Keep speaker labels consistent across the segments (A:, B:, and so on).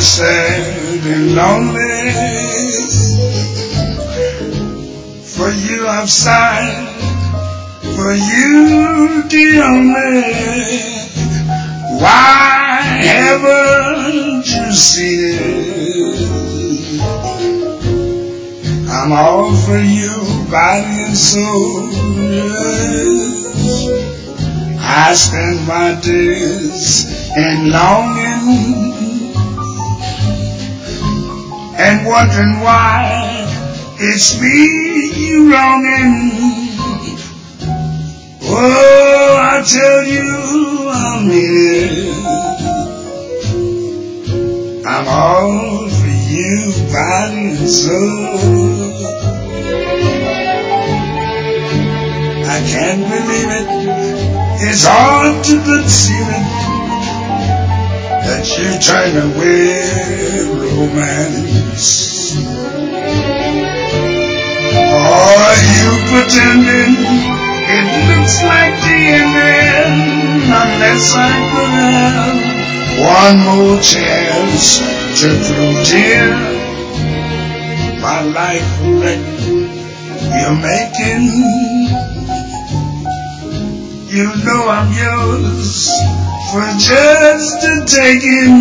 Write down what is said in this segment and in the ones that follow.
A: sad and lonely. For you I've sighed, for you the only. Why haven't you seen it? I'm all for you, body and soul, yes. I spend my days in longing and wondering why it's me you wronging. Oh, I tell you I'm here. I'm all for you, body and soul. I can't believe it. It's hard to conceive it that you turn away romance. Are you pretending it looks like the ending unless I could have one more chance to prove, dear, my life a wreck you're making? You know I'm yours for just the taking.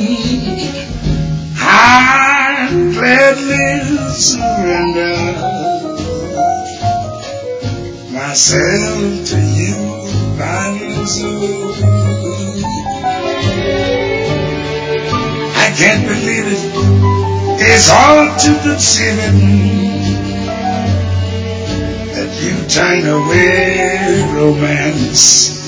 A: I'd gladly surrender myself to you, body and soul. I can't believe it. It's hard to conceive it that you turn away romance.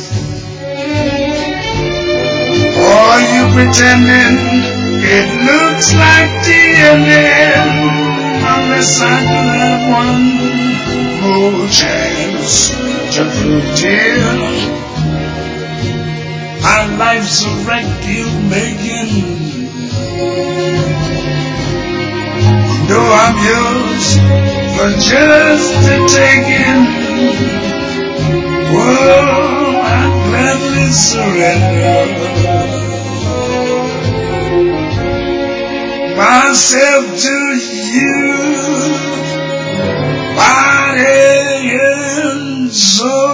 A: Or you pretending it looks like the ending unless I could have one more chance to prove, dear, my life's a wreck you're making. You know I'm yours for just the taking. Whoa, I'd gladly surrender myself to you, body and soul.